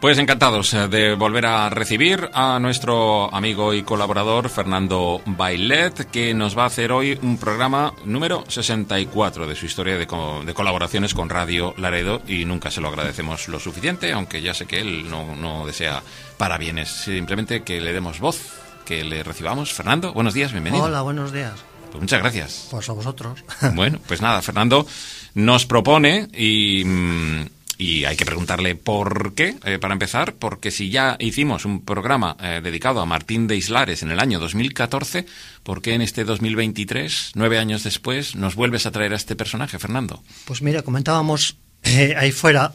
Pues encantados de volver a recibir a nuestro amigo y colaborador Fernando Bailet, que nos va a hacer hoy un programa número 64 de su historia de colaboraciones con Radio Laredo, y nunca se lo agradecemos lo suficiente, aunque ya sé que él no desea parabienes, simplemente que le demos voz, que le recibamos. Fernando, buenos días, bienvenido. Hola, buenos días. Pues muchas gracias. Pues a vosotros. Bueno, pues nada, Fernando nos propone y hay que preguntarle por qué, para empezar, porque si ya hicimos un programa dedicado a Martín de Islares en el año 2014, ¿por qué en este 2023, 9 años después, nos vuelves a traer a este personaje, Fernando? Pues mira, comentábamos ahí fuera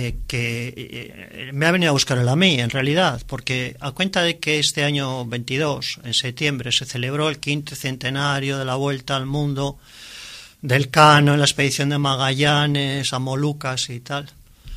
que me ha venido a buscar él a mí, en realidad, porque a cuenta de que este año 22, en septiembre, se celebró el 5º centenario de la Vuelta al Mundo del Cano en la expedición de Magallanes a Molucas y tal,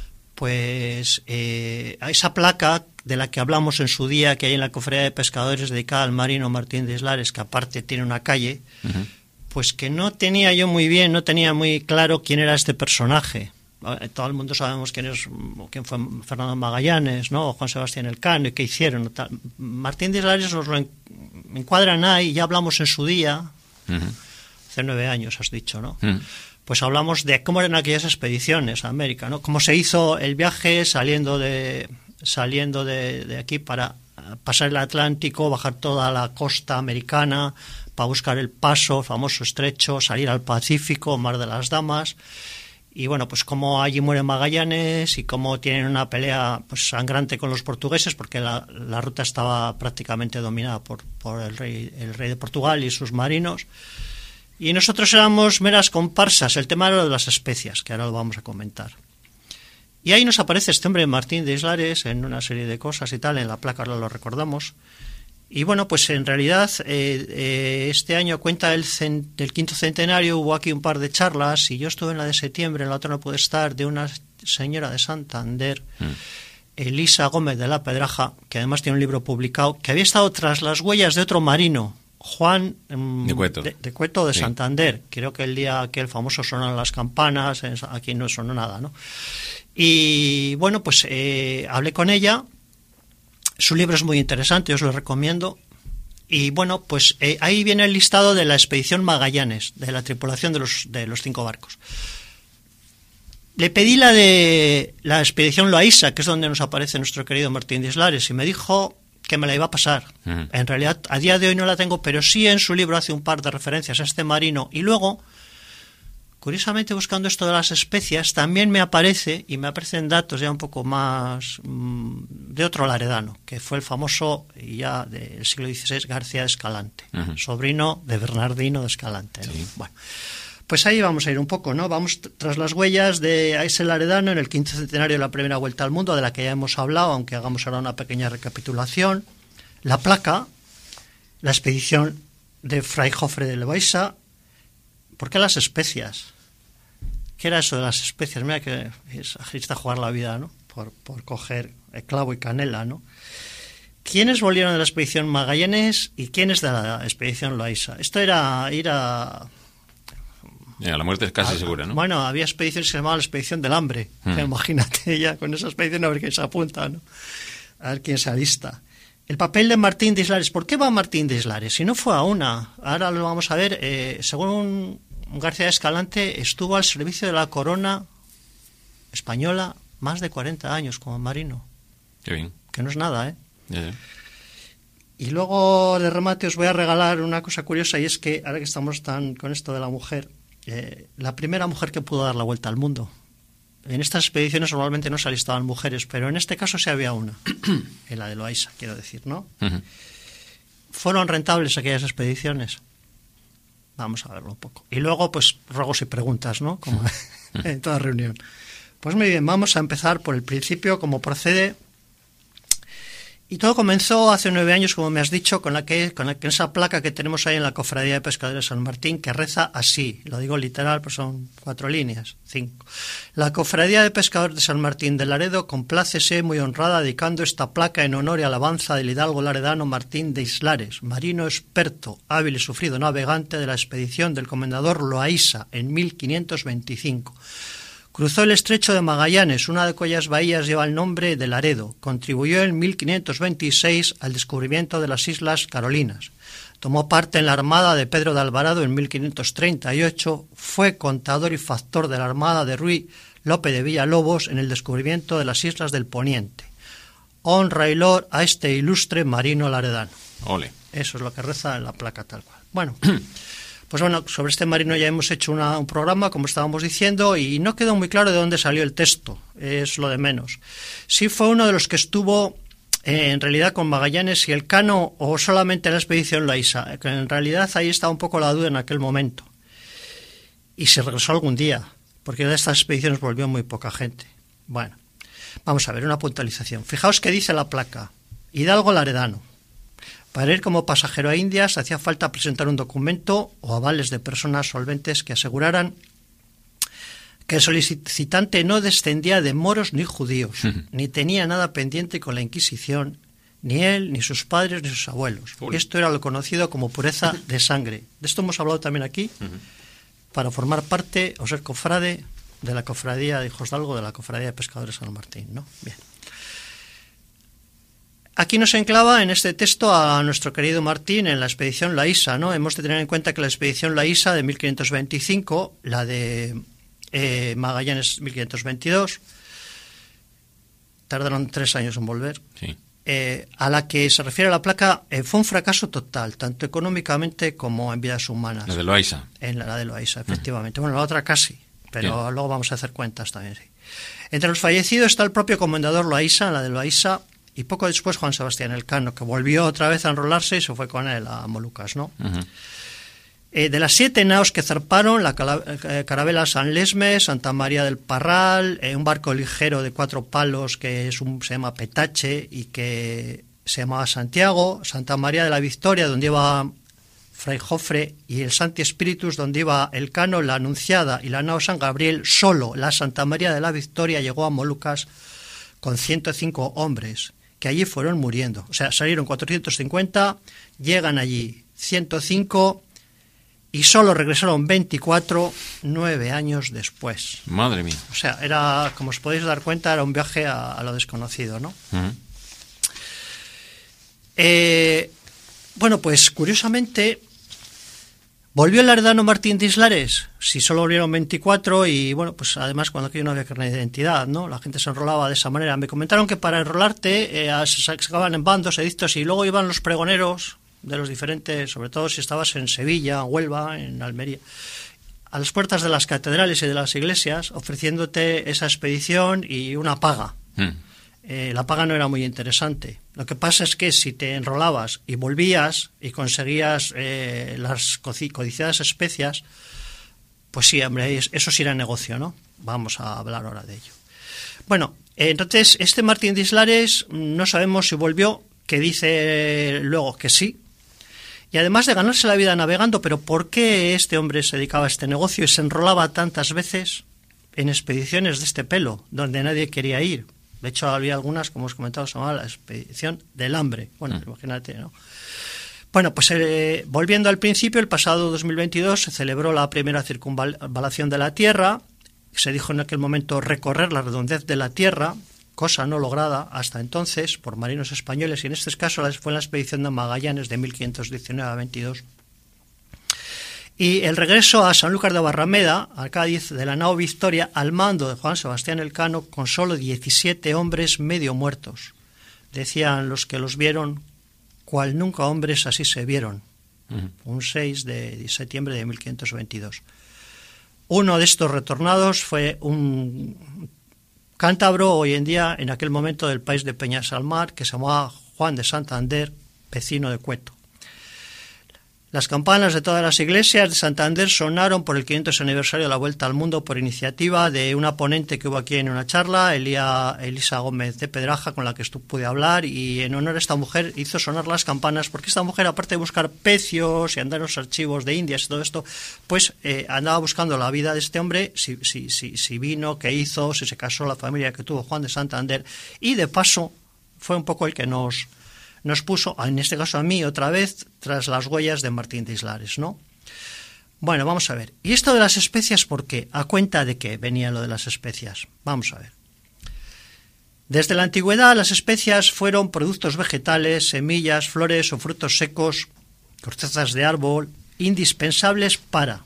pues a esa placa de la que hablamos en su día, que hay en la Cofradía de Pescadores dedicada al marino Martín de Islares, que aparte tiene una calle, pues que no tenía muy claro quién era este personaje. Todo el mundo sabemos quién fue Fernando Magallanes, ¿no? O Juan Sebastián Elcano, y qué hicieron. Tal. Martín de Islares nos lo encuadran ahí, ya hablamos en su día, hace 9 años has dicho, ¿no? Pues hablamos de cómo eran aquellas expediciones a América, ¿no? Cómo se hizo el viaje saliendo de aquí para pasar el Atlántico, bajar toda la costa americana para buscar el paso, el famoso estrecho, salir al Pacífico, Mar de las Damas. Y bueno, pues cómo allí muere Magallanes y cómo tienen una pelea pues sangrante con los portugueses, porque la ruta estaba prácticamente dominada por el rey de Portugal y sus marinos. Y nosotros éramos meras comparsas. El tema era de las especias, que ahora lo vamos a comentar. Y ahí nos aparece este hombre, Martín de Islares, en una serie de cosas y tal, en la placa ahora lo recordamos. Y bueno, pues en realidad este año, a cuenta del 5º centenario, hubo aquí un par de charlas, y yo estuve en la de septiembre, en la otra no pude estar, de una señora de Santander, Elisa Gómez de la Pedraja, que además tiene un libro publicado, que había estado tras las huellas de otro marino, Juan de Cueto de Santander. Creo que el día que el famoso sonaron las campanas, aquí no sonó nada, ¿no? Y bueno, pues hablé con ella. Su libro es muy interesante, os lo recomiendo. Y bueno, pues ahí viene el listado de la expedición Magallanes, de la tripulación de los 5 barcos. Le pedí la de la expedición Loaiza, que es donde nos aparece nuestro querido Martín de Islares, y me dijo que me la iba a pasar. En realidad, a día de hoy no la tengo, pero sí en su libro hace un par de referencias a este marino. Y luego, curiosamente, buscando esto de las especias, también me aparecen datos ya un poco más de otro laredano, que fue el famoso, ya del siglo XVI, García de Escalante, sobrino de Bernardino de Escalante, ¿no? Sí. Bueno, pues ahí vamos a ir un poco, ¿no? Vamos tras las huellas de ese laredano en el 5º centenario de la primera vuelta al mundo, de la que ya hemos hablado, aunque hagamos ahora una pequeña recapitulación. La placa, la expedición de Fray Jofre de Loaiza. ¿Por qué las especias? ¿Qué era eso de las especias? Mira que es agista jugar la vida, ¿no? Por coger clavo y canela, ¿no? ¿Quiénes volvieron de la expedición Magallanes y quiénes de la expedición Loaiza? Esto era ir a... La muerte es casi segura, ¿no? Bueno, había expediciones que se llamaban la expedición del hambre. Imagínate ya con esa expedición a ver quién se apunta, ¿no? A ver quién se alista. El papel de Martín de Islares. ¿Por qué va Martín de Islares? Si no fue a una. Ahora lo vamos a ver. Según García de Escalante, estuvo al servicio de la corona española más de 40 años como marino. Qué bien. Que no es nada, ¿eh? Yeah. Y luego, de remate, os voy a regalar una cosa curiosa, y es que, ahora que estamos tan con esto de la mujer, la primera mujer que pudo dar la vuelta al mundo. En estas expediciones normalmente no se alistaban mujeres, pero en este caso sí había una, en la de Loaiza, quiero decir, ¿no? ¿Fueron rentables aquellas expediciones? Vamos a verlo un poco. Y luego, pues, ruegos y preguntas, ¿no? Como en toda reunión. Pues muy bien, vamos a empezar por el principio, como procede. Y todo comenzó hace 9 años, como me has dicho, con esa placa que tenemos ahí en la Cofradía de Pescadores de San Martín, que reza así. Lo digo literal, pues son 4 líneas, 5. La Cofradía de Pescadores de San Martín de Laredo complácese muy honrada dedicando esta placa en honor y alabanza del hidalgo laredano Martín de Islares, marino experto, hábil y sufrido navegante de la expedición del comendador Loaiza en 1525. Cruzó el estrecho de Magallanes, una de cuyas bahías lleva el nombre de Laredo. Contribuyó en 1526 al descubrimiento de las Islas Carolinas. Tomó parte en la armada de Pedro de Alvarado en 1538. Fue contador y factor de la armada de Ruy Lope de Villalobos en el descubrimiento de las Islas del Poniente. Honra y loor a este ilustre marino laredano. Ole. Eso es lo que reza en la placa tal cual. Bueno, pues bueno, sobre este marino ya hemos hecho un programa, como estábamos diciendo, y no quedó muy claro de dónde salió el texto, es lo de menos. Sí fue uno de los que estuvo en realidad con Magallanes y Elcano o solamente en la expedición Loaysa, que en realidad ahí estaba un poco la duda en aquel momento. Y se regresó algún día, porque de estas expediciones volvió muy poca gente. Bueno, vamos a ver una puntualización. Fijaos que dice la placa: Hidalgo Laredano. Para ir como pasajero a Indias hacía falta presentar un documento o avales de personas solventes que aseguraran que el solicitante no descendía de moros ni judíos, ni tenía nada pendiente con la Inquisición, ni él, ni sus padres, ni sus abuelos. Esto era lo conocido como pureza de sangre. De esto hemos hablado también aquí, para formar parte o ser cofrade de la cofradía de Hijos de Algo, de la cofradía de Pescadores San Martín, ¿no? Bien. Aquí nos enclava en este texto a nuestro querido Martín en la expedición Loaysa, ¿no? Hemos de tener en cuenta que la expedición Loaysa de 1525, la de Magallanes 1522, tardaron 3 años en volver. Sí. A la que se refiere la placa, fue un fracaso total, tanto económicamente como en vidas humanas. La de Loaysa. En la de Loaysa, efectivamente. Bueno, la otra casi, pero bien, luego vamos a hacer cuentas también. Sí. Entre los fallecidos está el propio comendador Loaysa, en la de Loaysa, y poco después Juan Sebastián Elcano, que volvió otra vez a enrolarse y se fue con él a Molucas, ¿no? De las 7 naos que zarparon, la carabela San Lesmes, Santa María del Parral, un barco ligero de 4 palos que se llama Petache y que se llamaba Santiago, Santa María de la Victoria, donde iba Fray Jofre, y el Santi Spiritus, donde iba Elcano, la Anunciada y la nao San Gabriel. Solo la Santa María de la Victoria llegó a Molucas con 105 hombres, que allí fueron muriendo. O sea, salieron 450, llegan allí 105 y solo regresaron 24 9 años después. Madre mía. O sea, era, como os podéis dar cuenta, era un viaje a lo desconocido, ¿no? Bueno, pues curiosamente volvió el laredano Martín de Islares. Si solo volvieron 24 y bueno, pues además cuando aquello no había carnet de identidad, ¿no? La gente se enrolaba de esa manera. Me comentaron que para enrolarte se sacaban en bandos, edictos, y luego iban los pregoneros de los diferentes, sobre todo si estabas en Sevilla, Huelva, en Almería, a las puertas de las catedrales y de las iglesias, ofreciéndote esa expedición y una paga. La paga no era muy interesante. Lo que pasa es que si te enrolabas y volvías y conseguías las codiciadas especias, pues sí, hombre, eso sí era negocio, ¿no? Vamos a hablar ahora de ello. Bueno, entonces este Martín de Islares no sabemos si volvió, que dice luego que sí. Y además de ganarse la vida navegando, pero ¿por qué este hombre se dedicaba a este negocio y se enrolaba tantas veces en expediciones de este pelo, donde nadie quería ir? De hecho, había algunas, como os comentaba, se llamaba la expedición del hambre. Bueno, imagínate, ¿no? Bueno, pues volviendo al principio, el pasado 2022 se celebró la primera circunvalación de la Tierra. Se dijo en aquel momento recorrer la redondez de la Tierra, cosa no lograda hasta entonces por marinos españoles, y en este caso fue en la expedición de Magallanes de 1519 a 22. Y el regreso a Sanlúcar de Barrameda, a Cádiz, de la nao Victoria, al mando de Juan Sebastián Elcano, con solo 17 hombres medio muertos. Decían los que los vieron, cual nunca hombres así se vieron. Un 6 de septiembre de 1522. Uno de estos retornados fue un cántabro, hoy en día, en aquel momento del país de Peñasalmar, que se llamaba Juan de Santander, vecino de Cueto. Las campanas de todas las iglesias de Santander sonaron por el 500 aniversario de la Vuelta al Mundo por iniciativa de una ponente que hubo aquí en una charla, Elisa Gómez de Pedraja, con la que pude hablar, y en honor a esta mujer hizo sonar las campanas, porque esta mujer, aparte de buscar pecios y andar en los archivos de Indias y todo esto, pues andaba buscando la vida de este hombre, si vino, qué hizo, si se casó, la familia que tuvo Juan de Santander, y de paso fue un poco el que nos puso, en este caso a mí, otra vez, tras las huellas de Martín de Islares, ¿no? Bueno, vamos a ver. ¿Y esto de las especias por qué? ¿A cuenta de qué venía lo de las especias? Vamos a ver. Desde la antigüedad las especias fueron productos vegetales, semillas, flores o frutos secos, cortezas de árbol, indispensables para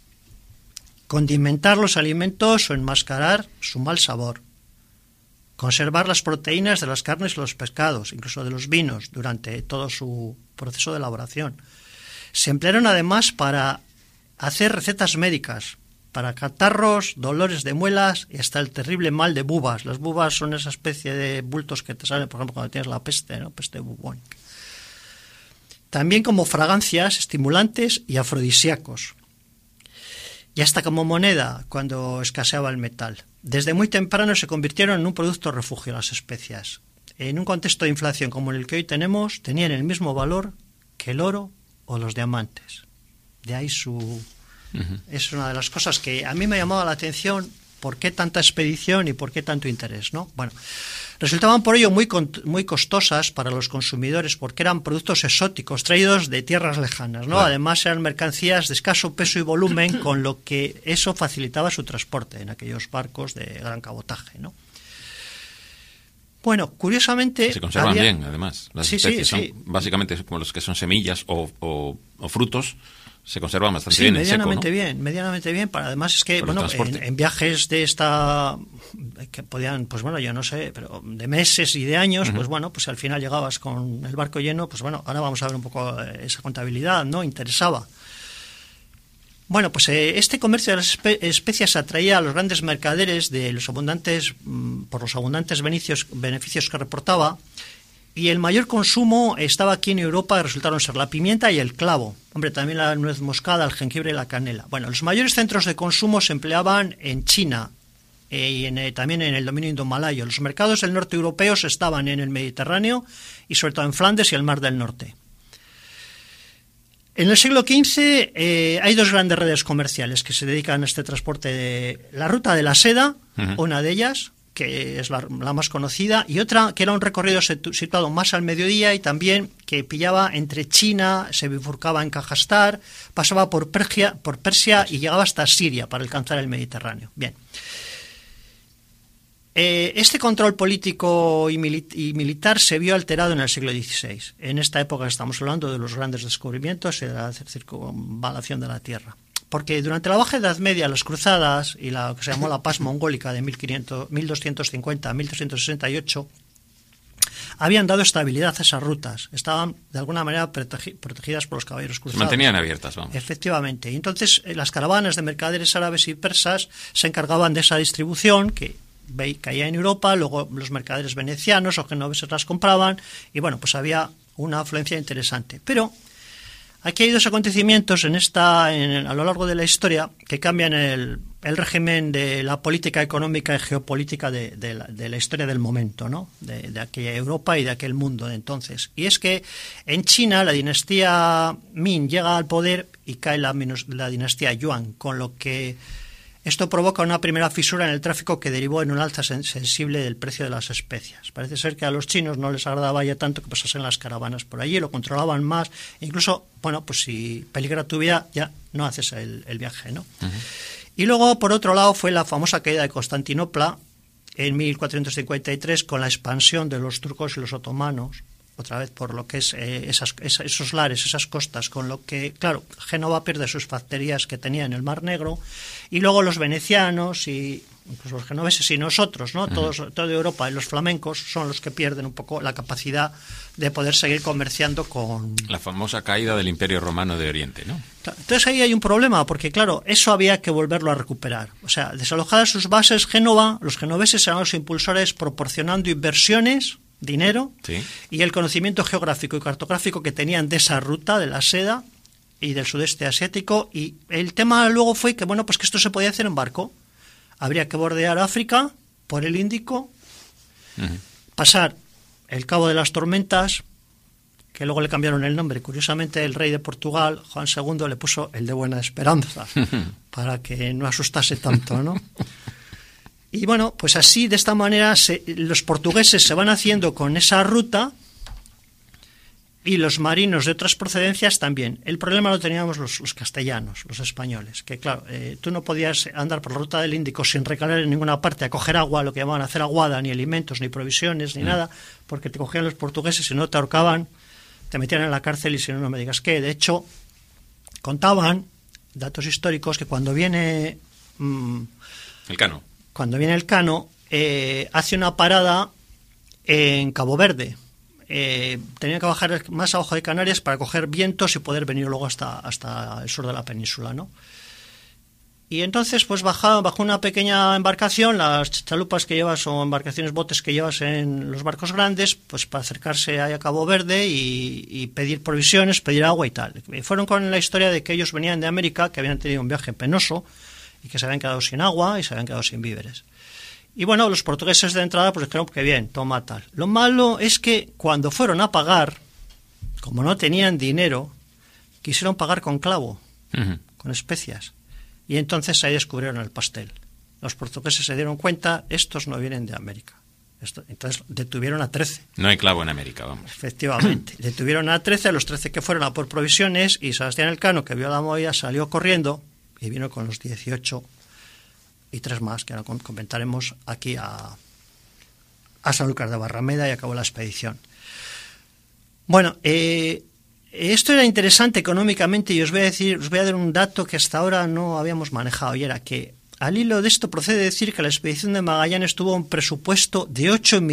condimentar los alimentos o enmascarar su mal sabor, conservar las proteínas de las carnes y los pescados, incluso de los vinos, durante todo su proceso de elaboración. Se emplearon además para hacer recetas médicas, para catarros, dolores de muelas y hasta el terrible mal de bubas. Las bubas son esa especie de bultos que te salen, por ejemplo, cuando tienes la peste, ¿no? Peste bubónica. También como fragancias, estimulantes y afrodisíacos. Y hasta como moneda cuando escaseaba el metal. Desde muy temprano se convirtieron en un producto refugio las especias. En un contexto de inflación como el que hoy tenemos, tenían el mismo valor que el oro o los diamantes. De ahí su... Es una de las cosas que a mí me llamaba la atención, por qué tanta expedición y por qué tanto interés, ¿no? Bueno, resultaban por ello muy costosas para los consumidores porque eran productos exóticos traídos de tierras lejanas, ¿no? Claro. Además eran mercancías de escaso peso y volumen, con lo que eso facilitaba su transporte en aquellos barcos de gran cabotaje, ¿no? Bueno, curiosamente... Se conservan bien, además. Las especies son básicamente como los que son semillas o frutos. Se conserva bastante bien en seco, ¿no? Medianamente bien. Además es que, bueno, en viajes de esta, que podían, pues bueno, yo no sé, pero de meses y de años, pues bueno, pues al final llegabas con el barco lleno, pues bueno, ahora vamos a ver un poco esa contabilidad, ¿no? Interesaba. Bueno, pues este comercio de las especias atraía a los grandes mercaderes por los abundantes beneficios que reportaba. Y el mayor consumo estaba aquí en Europa, resultaron ser la pimienta y el clavo. Hombre, también la nuez moscada, el jengibre y la canela. Bueno, los mayores centros de consumo se empleaban en China y también en el dominio indomalayo. Los mercados del norte europeos estaban en el Mediterráneo y sobre todo en Flandes y el Mar del Norte. En el siglo XV hay dos grandes redes comerciales que se dedican a este transporte. La ruta de la seda, una de ellas, que es la más conocida, y otra que era un recorrido situado más al mediodía y también que pillaba entre China, se bifurcaba en Kazajstán, pasaba por Persia y llegaba hasta Siria para alcanzar el Mediterráneo. Bien. Este control político y militar se vio alterado en el siglo XVI. En esta época estamos hablando de los grandes descubrimientos y de la circunvalación de la tierra. Porque durante la Baja Edad Media, las cruzadas y lo que se llamó la paz mongólica de 1250 a 1368 habían dado estabilidad a esas rutas. Estaban, de alguna manera, protegidas por los caballeros cruzados. Se mantenían abiertas, vamos. Efectivamente. Y entonces, las caravanas de mercaderes árabes y persas se encargaban de esa distribución que caía en Europa, luego los mercaderes venecianos o genoveses las compraban, y bueno, pues había una afluencia interesante. Pero aquí hay dos acontecimientos a lo largo de la historia que cambian el régimen de la política económica y geopolítica de la historia del momento, ¿no? De aquella Europa y de aquel mundo de entonces. Y es que en China la dinastía Ming llega al poder y cae la dinastía Yuan, con lo que esto provoca una primera fisura en el tráfico que derivó en un alza sensible del precio de las especias. Parece ser que a los chinos no les agradaba ya tanto que pasasen las caravanas por allí, lo controlaban más, e incluso, bueno, pues si peligra tu vida, ya no haces el viaje, ¿no? Uh-huh. Y luego, por otro lado, fue la famosa caída de Constantinopla en 1453 con la expansión de los turcos y los otomanos, otra vez por lo que es esos lares, esas costas, con lo que, claro, Génova pierde sus factorías que tenía en el Mar Negro, y luego los venecianos y incluso los genoveses y nosotros, ¿no? Toda Europa y los flamencos son los que pierden un poco la capacidad de poder seguir comerciando con... La famosa caída del Imperio Romano de Oriente, ¿no? Entonces ahí hay un problema, porque claro, eso había que volverlo a recuperar. O sea, desalojadas sus bases, Génova, los genoveses eran los impulsores proporcionando inversiones, dinero, sí, y el conocimiento geográfico y cartográfico que tenían de esa ruta de la seda y del sudeste asiático. Y el tema luego fue que, bueno, pues que esto se podía hacer en barco. Habría que bordear África por el Índico, pasar el Cabo de las Tormentas, que luego le cambiaron el nombre. Curiosamente, el rey de Portugal, Juan II, le puso el de Buena Esperanza, para que no asustase tanto, ¿no? Y bueno, pues así, de esta manera, los portugueses se van haciendo con esa ruta, y los marinos de otras procedencias también. El problema lo teníamos los castellanos, los españoles, que claro, tú no podías andar por la ruta del Índico sin recalar en ninguna parte a coger agua, lo que llamaban hacer aguada, ni alimentos, ni provisiones, ni nada, porque te cogían los portugueses y no te ahorcaban, te metían en la cárcel y si no, no me digas qué. De hecho, contaban datos históricos que cuando viene el Cano. Cuando viene el Cano, hace una parada en Cabo Verde. Tenía que bajar más abajo de Canarias para coger vientos y poder venir luego hasta el sur de la península, ¿no? Y entonces pues bajó una pequeña embarcación, las chalupas que llevas o embarcaciones, botes que llevas en los barcos grandes, pues para acercarse ahí a Cabo Verde y pedir provisiones, pedir agua y tal. Y fueron con la historia de que ellos venían de América, que habían tenido un viaje penoso y que se habían quedado sin agua y se habían quedado sin víveres. Y bueno, los portugueses de entrada pues dijeron que bien, toma tal. Lo malo es que cuando fueron a pagar, como no tenían dinero, quisieron pagar con clavo, con especias. Y entonces ahí descubrieron el pastel. Los portugueses se dieron cuenta, estos no vienen de América. Entonces detuvieron a 13. No hay clavo en América, vamos. Efectivamente. Detuvieron a 13, a los 13 que fueron a por provisiones, y Sebastián Elcano, que vio la movida, salió corriendo y vino con los 18 y 3 más, que ahora comentaremos aquí a Sanlúcar de Barrameda, y acabó la expedición. Bueno, esto era interesante económicamente, y os voy a dar un dato que hasta ahora no habíamos manejado, y era que al hilo de esto procede decir que la expedición de Magallanes tuvo un presupuesto de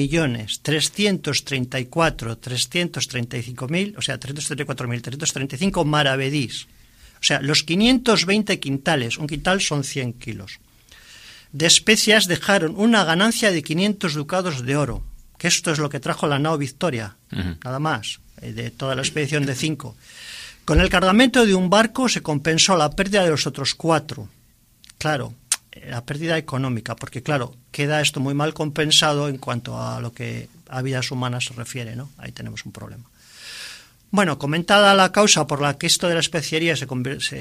8.334.335.000, o sea, 334.335 maravedís. O sea, los 520 quintales, un quintal son 100 kilos, de especias dejaron una ganancia de 500 ducados de oro, que esto es lo que trajo la nao Victoria, nada más, de toda la expedición de 5. Con el cargamento de un barco se compensó la pérdida de los otros 4. Claro, la pérdida económica, porque claro, queda esto muy mal compensado en cuanto a lo que a vidas humanas se refiere, ¿no? Ahí tenemos un problema. Bueno, comentada la causa por la que esto de la especiería se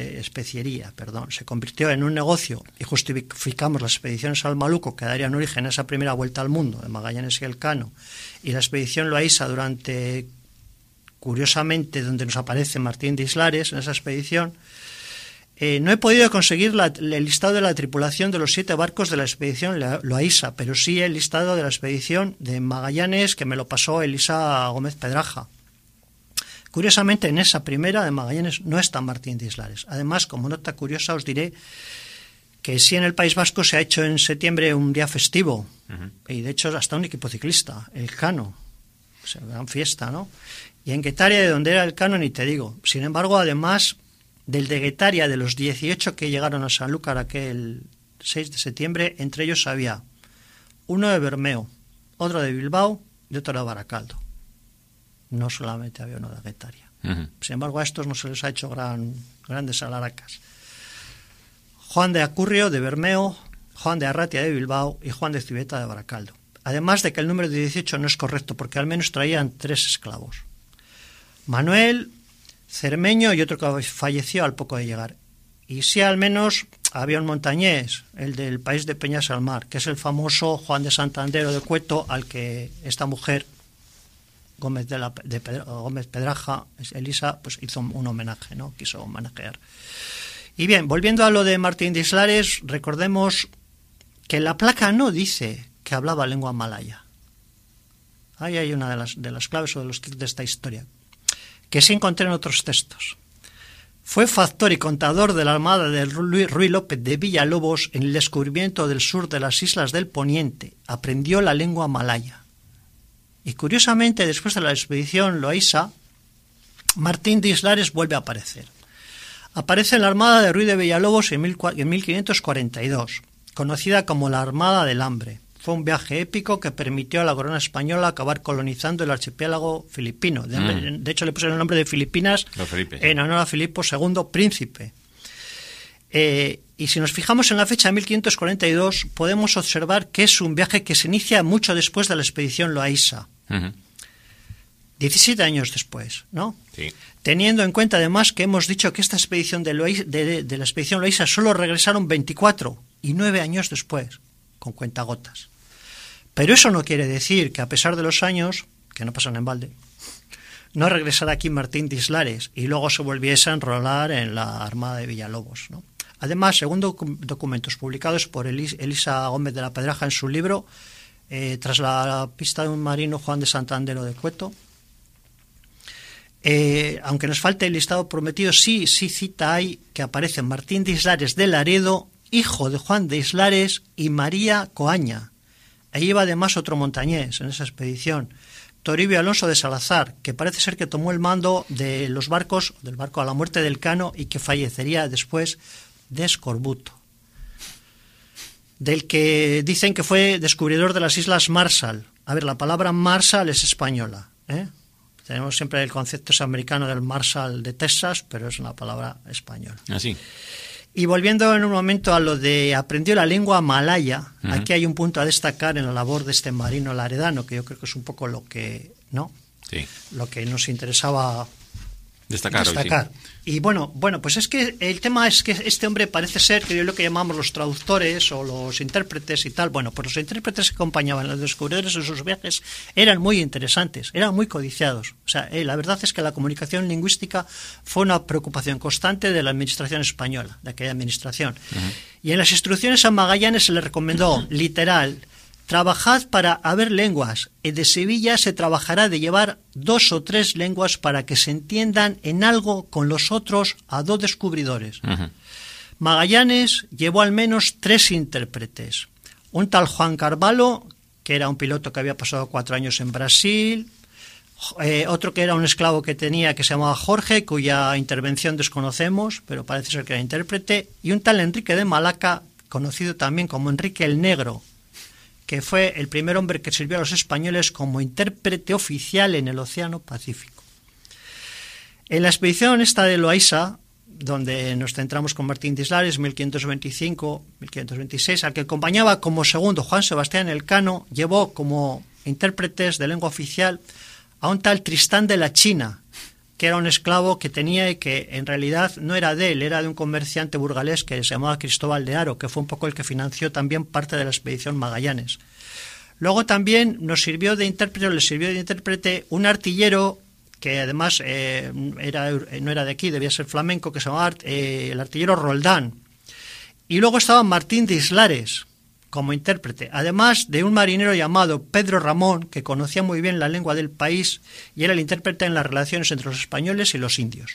convirtió en un negocio y justificamos las expediciones al Maluco que darían origen a esa primera vuelta al mundo de Magallanes y Elcano, y la expedición Loaiza durante, curiosamente, donde nos aparece Martín de Islares en esa expedición, no he podido conseguir el listado de la tripulación de los 7 barcos de la expedición Loaiza, pero sí el listado de la expedición de Magallanes, que me lo pasó Elisa Gómez Pedraja. Curiosamente, en esa primera de Magallanes no está Martín de Islares. Además, como nota curiosa, os diré que sí, en el País Vasco se ha hecho en septiembre un día festivo, y de hecho hasta un equipo ciclista, el Cano, o sea, gran fiesta, ¿no? Y en Guetaria, de donde era el Cano, ni te digo. Sin embargo, además del de Guetaria, de los 18 que llegaron a Sanlúcar aquel 6 de septiembre, entre ellos había uno de Bermeo, otro de Bilbao y otro de Baracaldo. No solamente había uno de Guetaria. Sin embargo, a estos no se les ha hecho grandes alaracas. Juan de Acurrio de Bermeo, Juan de Arratia de Bilbao y Juan de Civeta de Baracaldo. Además de que el número de 18 no es correcto, porque al menos traían 3 esclavos. Manuel, Cermeño y otro que falleció al poco de llegar. Y sí, al menos había un montañés, el del País de Peñas al Mar, que es el famoso Juan de Santander o de Cueto, al que esta mujer Gómez Pedraja, Elisa, pues hizo un homenaje, ¿no? Quiso homenajear. Y bien, volviendo a lo de Martín de Islares, recordemos que la placa no dice que hablaba lengua malaya. Ahí hay una de las claves o de los kits de esta historia, que sí encontré en otros textos. Fue factor y contador de la armada de Ruy López de Villalobos en el descubrimiento del sur de las islas del Poniente. Aprendió la lengua malaya. Y curiosamente, después de la expedición Loaiza, Martín de Islares vuelve a aparecer. Aparece en la armada de Ruy de Villalobos en 1542, conocida como la Armada del Hambre. Fue un viaje épico que permitió a la corona española acabar colonizando el archipiélago filipino. De hecho, le pusieron el nombre de Filipinas en honor a Filipo II, príncipe. Y si nos fijamos en la fecha de 1542, podemos observar que es un viaje que se inicia mucho después de la expedición Loaiza. 17 años después, ¿no? Sí. Teniendo en cuenta además que hemos dicho que esta expedición de la expedición Loaiza solo regresaron 24 y 9 años después, con cuentagotas. Pero eso no quiere decir que a pesar de los años, que no pasan en balde, no regresara aquí Martín de Islares y luego se volviese a enrolar en la Armada de Villalobos, ¿no? Además, según documentos publicados por Elisa Gómez de la Pedraja en su libro, Tras la pista de un marino, Juan de Santander o de Cueto, aunque nos falte el listado prometido, sí cita ahí que aparecen Martín de Islares de Laredo, hijo de Juan de Islares, y María Coaña. Ahí iba además otro montañés en esa expedición, Toribio Alonso de Salazar, que parece ser que tomó el mando de los barcos, del barco a la muerte del Cano, y que fallecería después de escorbuto, del que dicen que fue descubridor de las Islas Marshall. A ver, la palabra Marshall es española, ¿eh? Tenemos siempre el concepto americano del Marshall de Texas, pero es una palabra española. Así. Y volviendo en un momento a lo de aprendió la lengua malaya, aquí hay un punto a destacar en la labor de este marino laredano, que yo creo que es un poco lo que, ¿no? Sí. Lo que nos interesaba destacar. Hoy, sí. Y bueno, pues es que el tema es que este hombre parece ser que es lo que llamamos los traductores o los intérpretes y tal. Bueno, pues los intérpretes que acompañaban a los descubridores en sus viajes eran muy interesantes, eran muy codiciados. O sea, la verdad es que la comunicación lingüística fue una preocupación constante de la administración española, de aquella administración. Y en las instrucciones a Magallanes se le recomendó, literal, trabajad para haber lenguas, y de Sevilla se trabajará de llevar 2 o 3 lenguas para que se entiendan en algo con los otros a 2 descubridores. Magallanes llevó al menos 3 intérpretes. Un tal Juan Carvalho, que era un piloto que había pasado 4 años en Brasil, otro que era un esclavo que tenía que se llamaba Jorge, cuya intervención desconocemos, pero parece ser que era intérprete, y un tal Enrique de Malaca, conocido también como Enrique el Negro, que fue el primer hombre que sirvió a los españoles como intérprete oficial en el Océano Pacífico. En la expedición esta de Loaiza, donde nos centramos con Martín de Islares, 1525-1526, al que acompañaba como segundo Juan Sebastián Elcano, llevó como intérpretes de lengua oficial a un tal Tristán de la China, que era un esclavo que tenía y que en realidad no era de él, era de un comerciante burgalés que se llamaba Cristóbal de Haro, que fue un poco el que financió también parte de la expedición Magallanes. Luego también le sirvió de intérprete un artillero que además no era de aquí, debía ser flamenco, que se llamaba el artillero Roldán. Y luego estaba Martín de Islares como intérprete, además de un marinero llamado Pedro Ramón, que conocía muy bien la lengua del país y era el intérprete en las relaciones entre los españoles y los indios.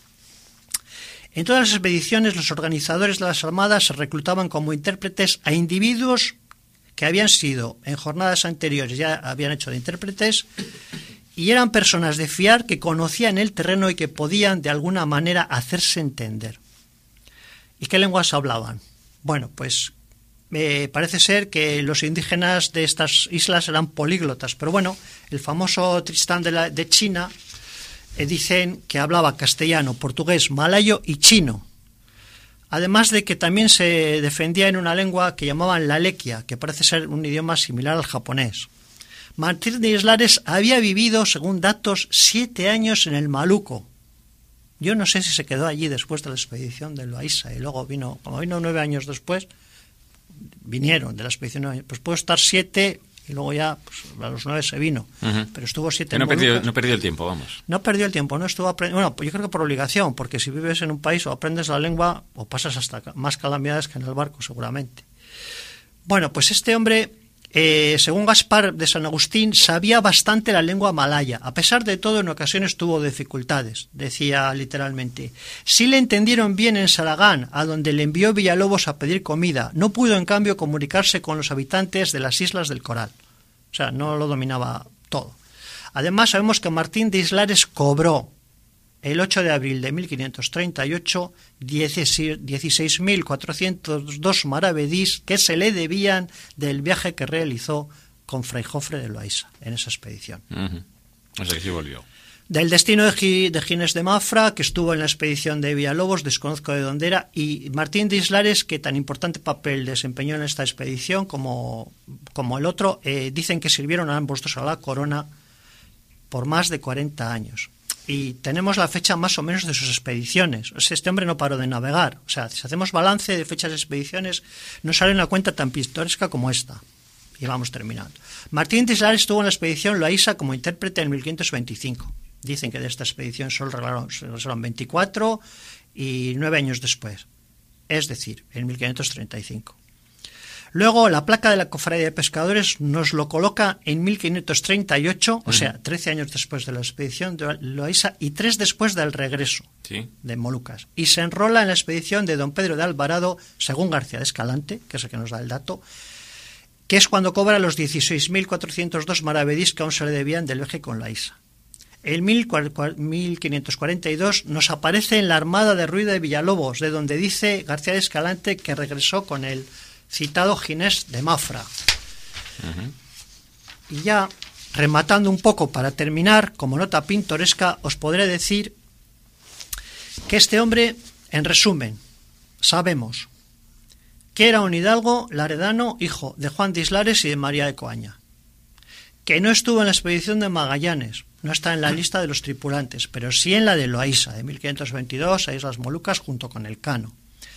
En todas las expediciones, los organizadores de las armadas se reclutaban como intérpretes a individuos que habían sido, en jornadas anteriores, ya habían hecho de intérpretes, y eran personas de fiar que conocían el terreno y que podían, de alguna manera, hacerse entender. ¿Y qué lenguas hablaban? Bueno, pues parece ser que los indígenas de estas islas eran políglotas, pero bueno, el famoso Tristán de China dicen que hablaba castellano, portugués, malayo y chino, además de que también se defendía en una lengua que llamaban la lequia, que parece ser un idioma similar al japonés. Martín de Islares había vivido, según datos, 7 años en el Maluco. Yo no sé si se quedó allí después de la expedición de Loaiza y luego vino 9 años después, vinieron de la expedición, pues pudo estar 7 y luego ya pues, a los 9 se vino, pero estuvo 7 no perdió el tiempo, vamos. No perdió el tiempo, no estuvo aprendiendo. Bueno, yo creo que por obligación, porque si vives en un país o aprendes la lengua o pasas hasta más calamidades que en el barco, seguramente. Bueno, pues este hombre, según Gaspar de San Agustín, sabía bastante la lengua malaya. A pesar de todo, en ocasiones tuvo dificultades. Decía literalmente: sí le entendieron bien en Saragán, a donde le envió Villalobos a pedir comida. No pudo, en cambio, comunicarse con los habitantes de las Islas del Coral. O sea, no lo dominaba todo. Además, sabemos que Martín de Islares cobró el 8 de abril de 1538 16.402 maravedís que se le debían del viaje que realizó con Fray Jofre de Loaiza en esa expedición. O sea que sí volvió. Del destino de Ginés de Mafra, que estuvo en la expedición de Villalobos, desconozco de dónde era, y Martín de Islares, que tan importante papel desempeñó en esta expedición como el otro, dicen que sirvieron a ambos dos a la corona por más de 40 años. Y tenemos la fecha más o menos de sus expediciones. O sea, este hombre no paró de navegar. O sea, si hacemos balance de fechas de expediciones, no sale una cuenta tan pintoresca como esta. Y vamos terminando. Martín de Islares estuvo en la expedición Loaiza como intérprete en 1525. Dicen que de esta expedición solo regresaron 24 y 9 años después, es decir, en 1535. Luego, la placa de la Cofradía de Pescadores nos lo coloca en 1538, o sea, 13 años después de la expedición de Loaysa y 3 después del regreso de Molucas. Y se enrola en la expedición de don Pedro de Alvarado, según García de Escalante, que es el que nos da el dato, que es cuando cobra los 16.402 maravedís que aún se le debían del viaje con Loaysa. En 1542 nos aparece en la Armada de Ruiz de Villalobos, de donde dice García de Escalante que regresó con el citado Ginés de Mafra. Y ya, rematando un poco para terminar, como nota pintoresca, os podré decir que este hombre, en resumen, sabemos que era un hidalgo laredano, hijo de Juan de Islares y de María de Coaña, que no estuvo en la expedición de Magallanes, no está en la lista de los tripulantes, pero sí en la de Loaysa, de 1522 a Islas Molucas junto con Elcano.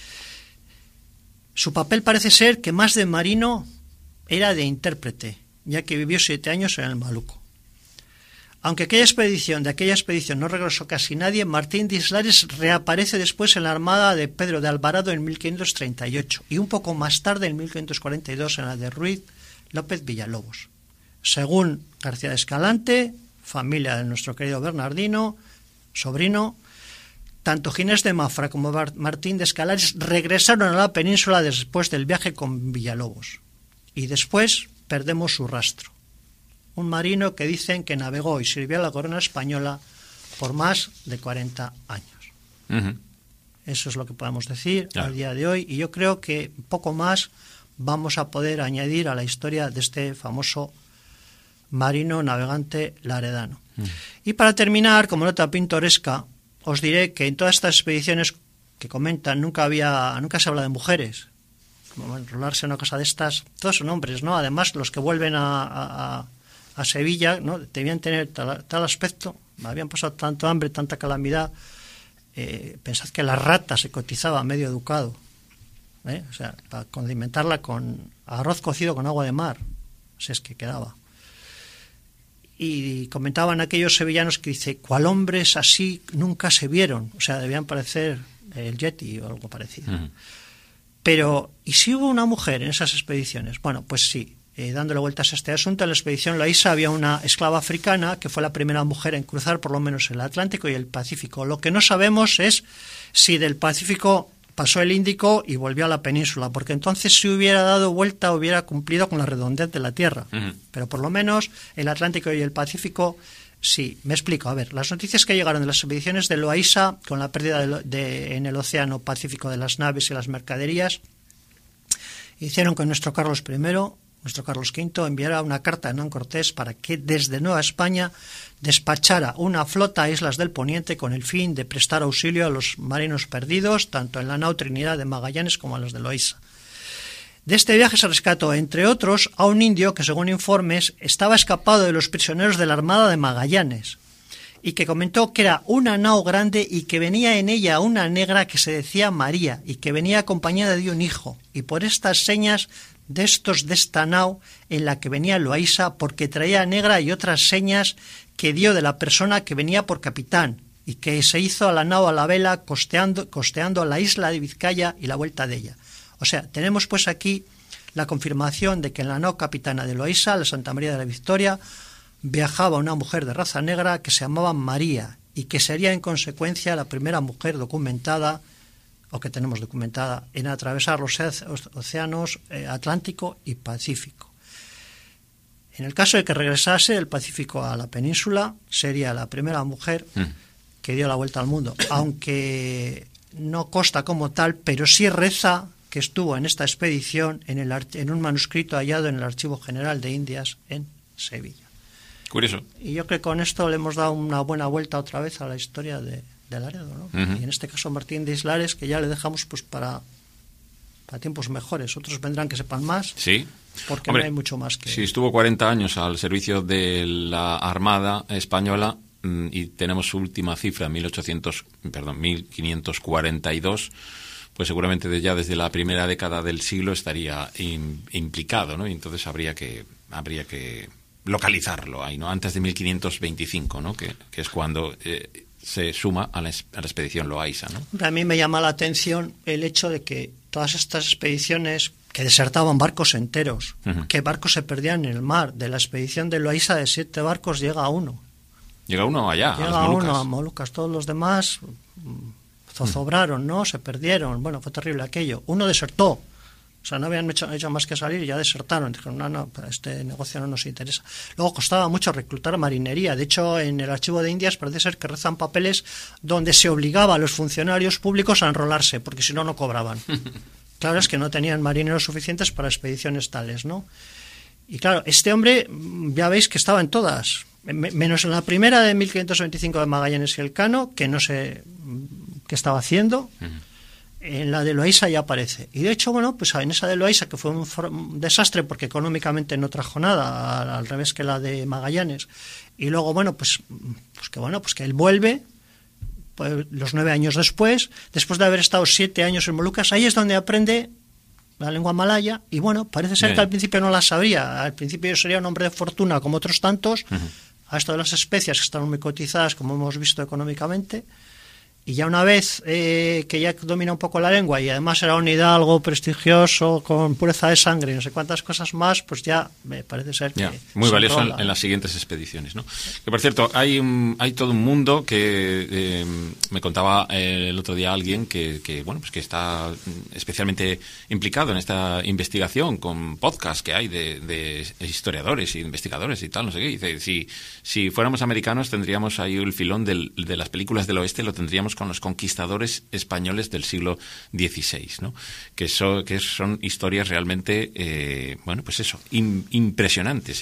Su papel parece ser que más de marino era de intérprete, ya que vivió 7 años en el Maluco. Aunque de aquella expedición no regresó casi nadie, Martín de Islares reaparece después en la armada de Pedro de Alvarado en 1538 y un poco más tarde, en 1542, en la de Ruiz López Villalobos. Según García de Escalante, familia de nuestro querido Bernardino, sobrino, tanto Ginés de Mafra como Martín de Escalares regresaron a la península después del viaje con Villalobos. Y después perdemos su rastro. Un marino que dicen que navegó y sirvió a la corona española por más de 40 años. Eso es lo que podemos decir al día de hoy. Y yo creo que poco más vamos a poder añadir a la historia de este famoso marino navegante laredano. Y para terminar, como nota pintoresca, os diré que en todas estas expediciones que comentan nunca se habla de mujeres. Como enrolarse en una cosa de estas, todos son hombres, ¿no? Además, los que vuelven a Sevilla, ¿no? Debían tener tal aspecto, habían pasado tanto hambre, tanta calamidad. Pensad que la rata se cotizaba a medio ducado, o sea, para condimentarla con arroz cocido con agua de mar, si es que quedaba. Y comentaban aquellos sevillanos que dice, cual hombres así nunca se vieron, o sea, debían parecer el Yeti o algo parecido. Pero, ¿y si hubo una mujer en esas expediciones? Bueno, pues sí, dándole vueltas a este asunto, en la expedición Loaysa había una esclava africana que fue la primera mujer en cruzar por lo menos el Atlántico y el Pacífico. Lo que no sabemos es si del Pacífico pasó el Índico y volvió a la península, porque entonces si hubiera dado vuelta hubiera cumplido con la redondez de la Tierra. Pero por lo menos el Atlántico y el Pacífico sí. Me explico. A ver, las noticias que llegaron de las expediciones de Loaysa con la pérdida en el Océano Pacífico de las naves y las mercaderías hicieron que nuestro Carlos V enviara una carta a Hernán Cortés para que desde Nueva España despachara una flota a islas del Poniente con el fin de prestar auxilio a los marinos perdidos, tanto en la nao Trinidad de Magallanes como a los de Loaysa. De este viaje se rescató, entre otros, a un indio que, según informes, estaba escapado de los prisioneros de la Armada de Magallanes y que comentó que era una nao grande y que venía en ella una negra que se decía María y que venía acompañada de un hijo, y por estas señas de esta nao en la que venía Loaysa, porque traía negra y otras señas que dio de la persona que venía por capitán y que se hizo a la nao a la vela costeando la isla de Vizcaya y la vuelta de ella. O sea, tenemos pues aquí la confirmación de que en la nao capitana de Loaysa, la Santa María de la Victoria, viajaba una mujer de raza negra que se llamaba María y que sería en consecuencia la primera mujer documentada o que tenemos documentada en atravesar los océanos Atlántico y Pacífico. En el caso de que regresase del Pacífico a la península, sería la primera mujer que dio la vuelta al mundo, aunque no consta como tal, pero sí reza que estuvo en esta expedición en un manuscrito hallado en el Archivo General de Indias en Sevilla. Curioso. Y yo creo que con esto le hemos dado una buena vuelta otra vez a la historia de Laredo, ¿no? Y en este caso Martín de Islares, que ya le dejamos pues para tiempos mejores. Otros vendrán que sepan más. Sí. Porque no hay mucho más que... Si estuvo 40 años al servicio de la Armada Española y tenemos su última cifra, 1542, pues seguramente desde la primera década del siglo estaría implicado, ¿no? Y entonces habría que localizarlo ahí, ¿no? Antes de 1525, ¿no? Que es cuando se suma a la expedición Loaysa, ¿no? A mí me llama la atención el hecho de que todas estas expediciones que desertaban barcos enteros, que barcos se perdían en el mar. De la expedición de Loaysa, de 7 barcos, llega uno. Llega uno allá, llega a las Molucas. Uno a Molucas. Todos los demás zozobraron, ¿no? Se perdieron. Bueno, fue terrible aquello. Uno desertó. O sea, no habían hecho más que salir y ya desertaron. Dijeron, no, este negocio no nos interesa. Luego costaba mucho reclutar marinería. De hecho, en el Archivo de Indias parece ser que rezan papeles donde se obligaba a los funcionarios públicos a enrolarse, porque si no, no cobraban. Claro, es que no tenían marineros suficientes para expediciones tales, ¿no? Y claro, este hombre, ya veis que estaba en todas, menos en la primera de 1525 de Magallanes y Elcano, que no sé qué estaba haciendo. En la de Loaysa ya aparece. Y de hecho, bueno, pues en esa de Loaysa, que fue un desastre porque económicamente no trajo nada, al revés que la de Magallanes. Y luego, bueno, pues que él vuelve, pues, los 9 años después de haber estado 7 años en Molucas. Ahí es donde aprende la lengua malaya. Y bueno, parece ser que al principio no la sabría. Al principio sería un hombre de fortuna como otros tantos. A esto de las especias, que están muy cotizadas, como hemos visto económicamente. Y ya una vez que ya domina un poco la lengua y además era un hidalgo prestigioso, con pureza de sangre y no sé cuántas cosas más, pues ya me parece ser que... Muy valioso en las siguientes expediciones, ¿no? Que por cierto, hay todo un mundo que me contaba el otro día alguien que bueno, pues que está especialmente implicado en esta investigación con podcasts que hay de historiadores y investigadores y tal, no sé qué. Dice, si fuéramos americanos tendríamos ahí el filón de las películas del oeste, lo tendríamos con los conquistadores españoles del siglo XVI, ¿no? Que son historias realmente, bueno, pues eso, impresionantes,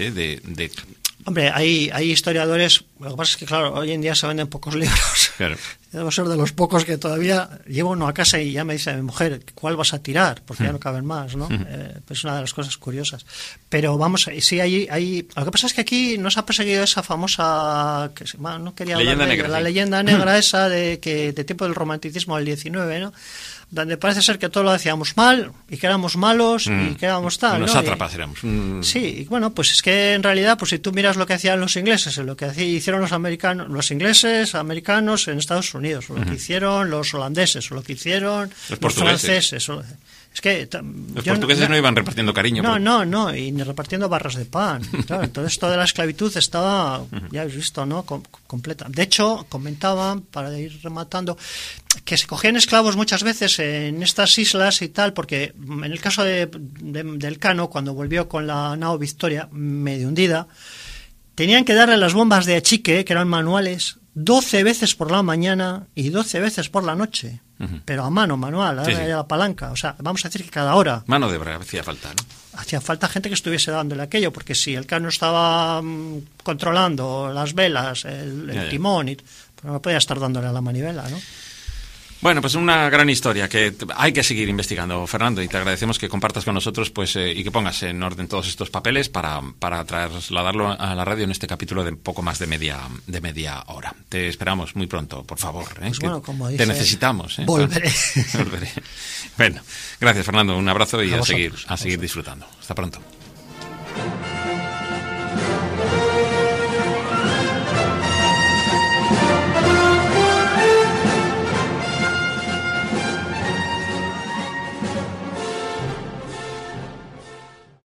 Hombre, hay historiadores. Lo que pasa es que, claro, hoy en día se venden pocos libros. Claro. Debo ser de los pocos que todavía llevo uno a casa y ya me dice mi mujer, ¿cuál vas a tirar? Porque ya no caben más, ¿no? Pues es una de las cosas curiosas. Pero vamos, sí, hay. Lo que pasa es que aquí nos ha perseguido esa famosa, no quería hablar leyenda de negra, la leyenda negra esa de tiempo del romanticismo del 19, ¿no? Donde parece ser que todo lo hacíamos mal y que éramos malos y que éramos tal, unos ¿no? sátrapas éramos. Sí, y bueno, pues es que en realidad, pues si tú miras lo que hacían los ingleses, lo que hicieron los ingleses, americanos en Estados Unidos, o lo que hicieron los holandeses, o lo que hicieron los franceses. Es que los portugueses no iban repartiendo cariño. No, y ni repartiendo barras de pan. Claro, todo esto de la esclavitud estaba, ya habéis visto, ¿no? Completa. De hecho, comentaban, para ir rematando, que se cogían esclavos muchas veces en estas islas y tal, porque en el caso del Elcano, cuando volvió con la nao Victoria, medio hundida, tenían que darle las bombas de achique, que eran manuales, 12 veces por la mañana y 12 veces por la noche. Pero a mano, manual, sí. La palanca. O sea, vamos a decir que cada hora. Mano de obra hacía falta, ¿no? Hacía falta gente que estuviese dándole aquello, porque si el Elcano estaba controlando las velas, el timón, pues no podía estar dándole a la manivela, ¿no? Bueno, pues una gran historia que hay que seguir investigando, Fernando, y te agradecemos que compartas con nosotros pues y que pongas en orden todos estos papeles para trasladarlo a la radio en este capítulo de poco más de media hora. Te esperamos muy pronto, por favor. Pues bueno, como dice, te necesitamos. Volveré. Volveré. Bueno, gracias, Fernando. Un abrazo y a seguir disfrutando. Hasta pronto.